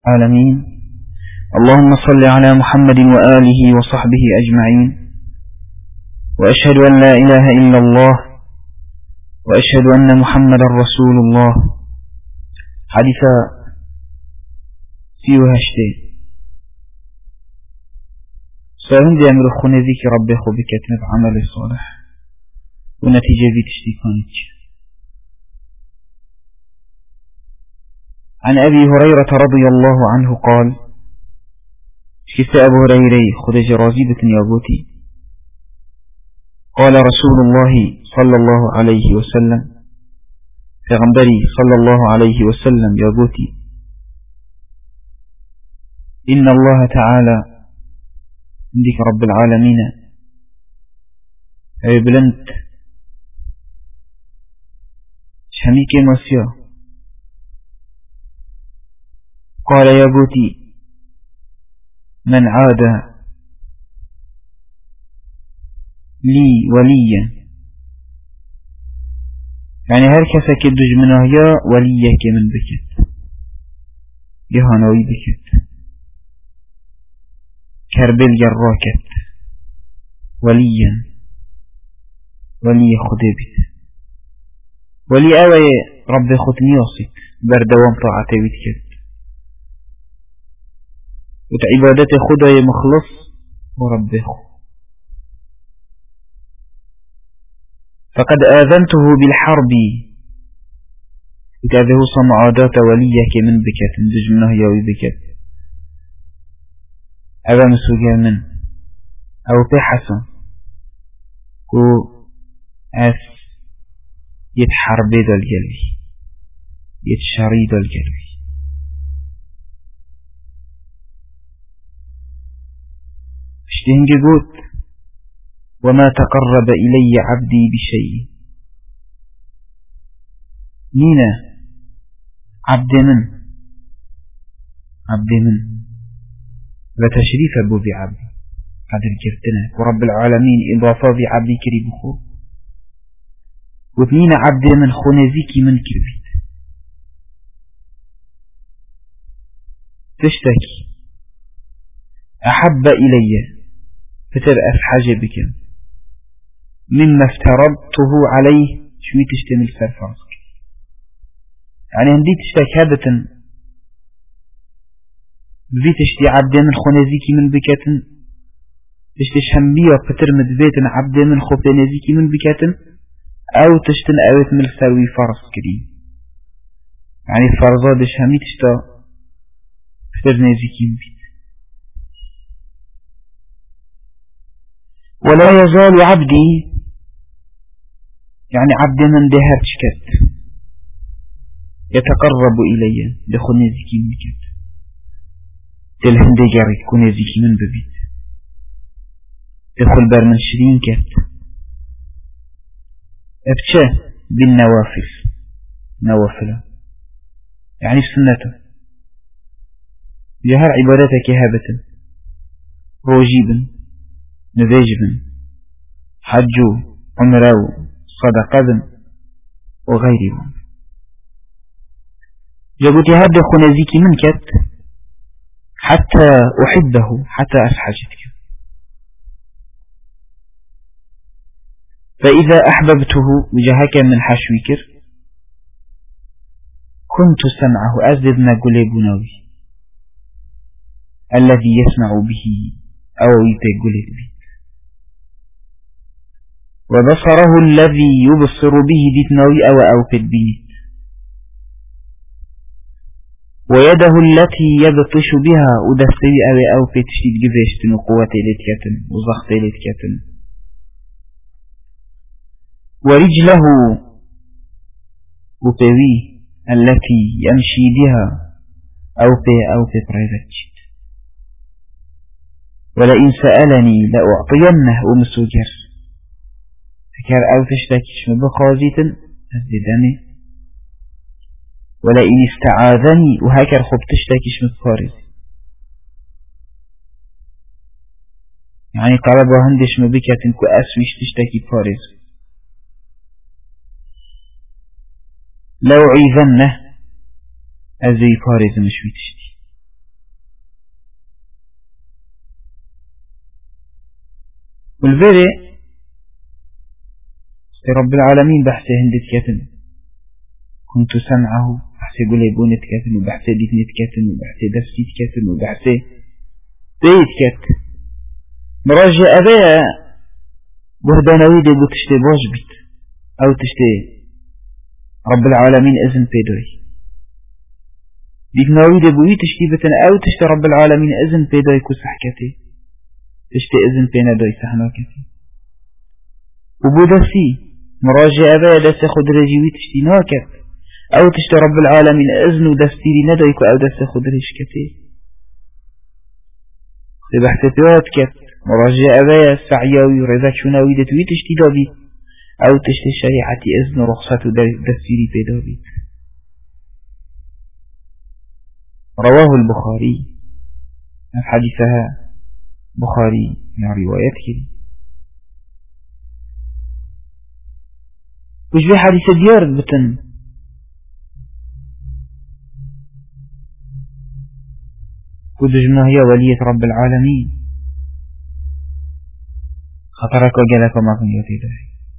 العالمين. اللهم صل على محمد وآله وصحبه أجمعين، وأشهد أن لا إله إلا الله، وأشهد أن محمد رسول الله. حديث فيه هشتين سألهم دي أمر خوني ذيك ربي خو بكتنا بعمل الصالح ونتيجة ذي تشتيكونك. عن أبي هريرة رضي الله عنه قال: شكست أبو هريرة خدج رازيبة يابوتي، قال رسول الله صلى الله عليه وسلم، فغنبري صلى الله عليه وسلم يابوتي: إن الله تعالى عندك رب العالمين أي بلنت شميك مسيا، قال يابوتي: من عاد لي وليا، يعني هر كسا كدج منه يا وليك من بكت يهانوي بكت كربل جراكت وليا ولي خدبت ولي أوي رب خطني يصيك بردوام طاعتي بتكت وتعبادت خداي مخلص وربه، فقد آذنته بالحرب إذا هو صمعادات وليك من بكت دج منه يوي بكت أبا مسوجا من أو بحسن كو أس يتحرب ذا الجلي يتشري ذا الجلي. اشتهنج قوت: وما تقرب إلي عبدي بشيء. نينا عبد من وتشريف أبو بعبد قدر جرتنا ورب العالمين إضافة بعبدي كريم خور وثنين عبد من خنزيك من كربيت تشتكي أحب إلي فتر أفحاج بك مما افترضته عليه شوي تشتمل فرفاصك، يعني هندي تشتك هابة في تشتي عبد من خنزيكي من بكاتن تشتش همبية فتر مدبيتن عبد من خنزيكي من بكاتن أو تشتن أوت من السوي فرص كريم، يعني فرزادش همي تشتا فتر نزيكي من بيت. ولا يزال عبدي، يعني عبد من دهر شكت يتقرب إلي لخني زكي من كت تلهم دجاري كوني زكي من ببيت تدخل بر من شرين كت ابتشا بالنوافل نوافله، يعني سنته جهر عبادتك هابة روجيبا نذاجبا حجو عمرو صدقا وغيرهم. جابوت هذا خنازيك من كت حتى أحبه حتى أسحجتك، فإذا أحببته وجهك من حشوكر كنت سمعه أزدنا قليبناوي الذي يسمع به أو يتقلب به، وبصره الذي يبصر به ديتناوي أو تدبيت، ويده التي يبطش بها ودستي أو تشيد جذشتن وقوة لتكتن وضغط لتكتن، ورجله وبوي التي يمشي بها أو بريفتشت، ولئن سألني لأعطينه ومسوجر فكار أو تشتكيش بخازيتا أزداني، ولئن استعاذني وهكذا خب تشتكيش مفارز، يعني طلبه هندش مبكة كو أسويش تشتكي فارز، لو عيذنه أزي فارز مشوي تشتي والفيري رب العالمين بحثي هندت كتن كنت سمعه بحثي قليبونت كتن وبحثي ديتنت كتن وبحثي دفسيت كتن وبحثي بيت كتن مراجع أبايا بهدانوي دي بتشتي باش بيت أو تشتي رب العالمين إذن بيدوي ديك ناوي دي بوي تشتي بتن أو تشتي رب العالمين إذن بيدوي كسحكتي تشتي إذن بينا دوي سحناكتي وبودسي مراجع أبايا دس خد رجيوي تشتي ناكت أو تشتي رب العالمين إذن ودستيري ندوي أو دس خد رجكتي بحثتوات كت مراجع أبايا السعياوي ورزاك شناوي دتوي تشتي دابي أو تشتي شريعة إذن رخصة دستيري بيدابي. رواه البخاري حديثها بخاري من روايات كده وش في حديث ديار بتن ودجنا هي ولية رب العالمين خطرك وجلك ما كن يتيده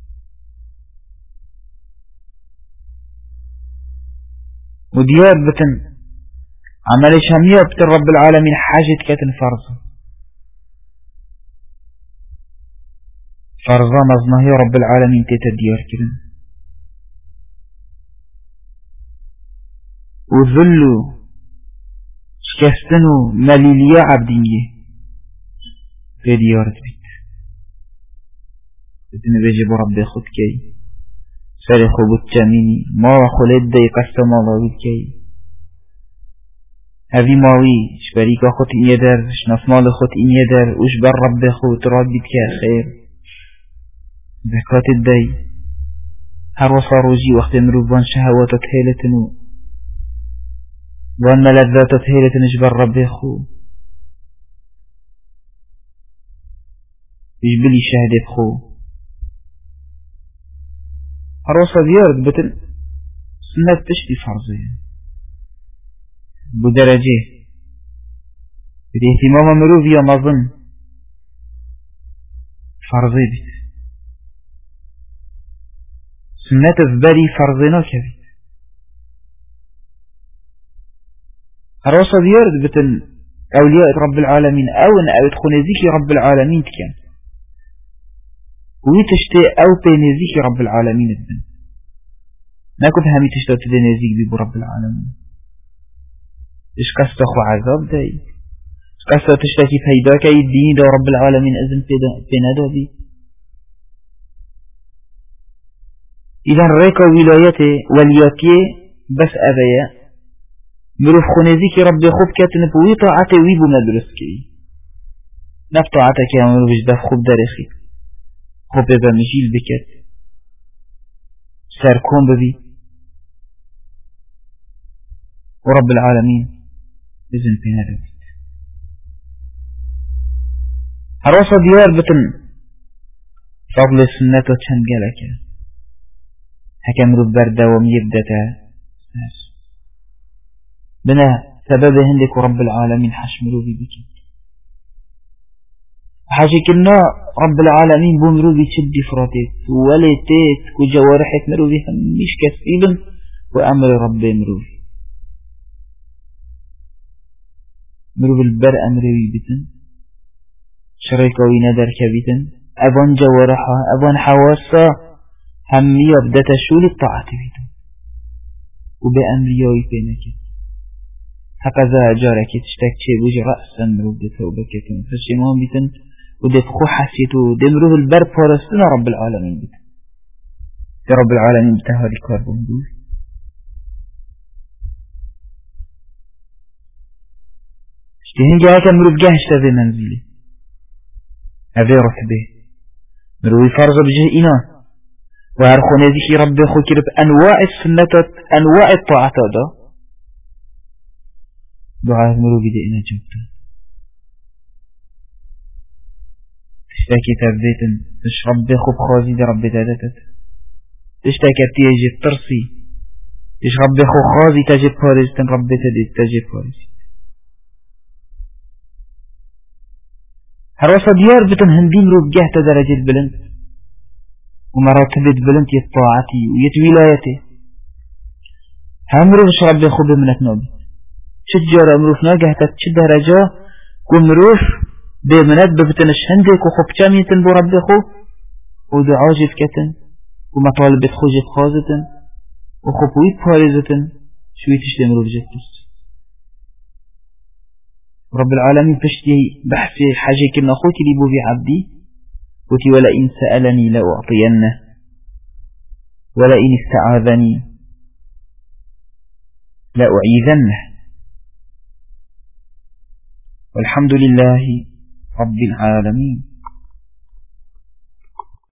وديار بتن عمل شامية بتن رب العالمين حاجة كتن فرض فرضا مزنا هي رب العالمين تتديار كده وذلوا شكستنو مليلية عبدية في ديارة بيت بدنا بيجي برب خد كي سرخو بتشاميني ما خلد دي قسم الله كي هذي ماوي شبريك خد إن يدر شنف مال خد إن يدر وش بر رب خد ربك يا خير زكاة الدي هر وصاروجي وقت مروبان شهوات تهيلتنو وأن لذات تهيلة نجبر ربي خو يجبلي شهدت خو هروسة ديارت بتن سنة تشتي فرضية بدرجة باهتمام مروفية مظن فرضي بت سنة تذبري فرضنا كبير هروسة ديارت بتن أولياء رب العالمين أو أو تخنزيك رب العالمين تكن ويتشتي أو بينزيك رب العالمين الدن ناكد همي تشتي تدنزيك بيبو رب العالمين إش قصة خو عذاب داي إش قصة تشتكي فايداك الدين دا رب العالمين أذن بينادا بي إذن ريكا ولايته ولياتيه بس أبايا مروف خنزيك ربي خوب كاتن بوي طاعته ويبو مدرسكي نف طاعتك يا مروف جدف خوب دارخي خوب ببا مجيل بكات ساركون ببي ورب العالمين إذن بنا دبيت هروسة ديار بتن فضل السنة وتشنقلك هكا مروف بردا وميبدتا بنا سبب هندك رب العالمين حشمروا بي بك حاجة كنا رب العالمين بمروا بي تشد فراتيت وليتيت وجوارحك مروا بي مش كسيبا وأمر ربي مروا بالبر أمري بيتن شريكوي ندر كبيتن أبان جوارحها أبان حواسا همي يبدأ تشول الطاعة بيتن وبأمريوي بينكت هكذا جارك تشتك شيء وجه رأسا مردته وبكتن فالشيمان بيتن ودفخو حسيته دمره البر فارسنا رب العالمين بيتن يا رب العالمين بتهاري كاربون دول اشتهين جاءك مروف جاهش تذي منزلي هذي رتبه مروي فرض بجه إنا وهرخوني ذكي ربي خو كرب أنواع السنة أنواع الطاعة دا دعاء مروي دي إنا جبتا تشتاكي تبديتن تش ربي خو بخوزي دي ربي تادتت تشتاكي تيجي ترسي تش ربي خو خازي تجيب فارزتن ربي تجيب فارزي هروسا ديار بتن هندين روب جهة درجة بلند ومراتبة بلند يطاعتي ويتولايتي همروف ربي خوب منت نوبي شجر امروف ناجهتك شد درجة ومروف بمنت ببتنش هندك وخوب كاميتن بو ربي خو ودعاجت كتن ومطالبت خوجت خازتن وخبويت بارزتن شوي تشتي مروف جتس رب العالمين بشتي بحثي حاجة كنا خوتي لي بو في عبدي قلت ولئن سألني لأعطينه ولئن استعاذني لأعيذنه والحمد لله رب العالمين.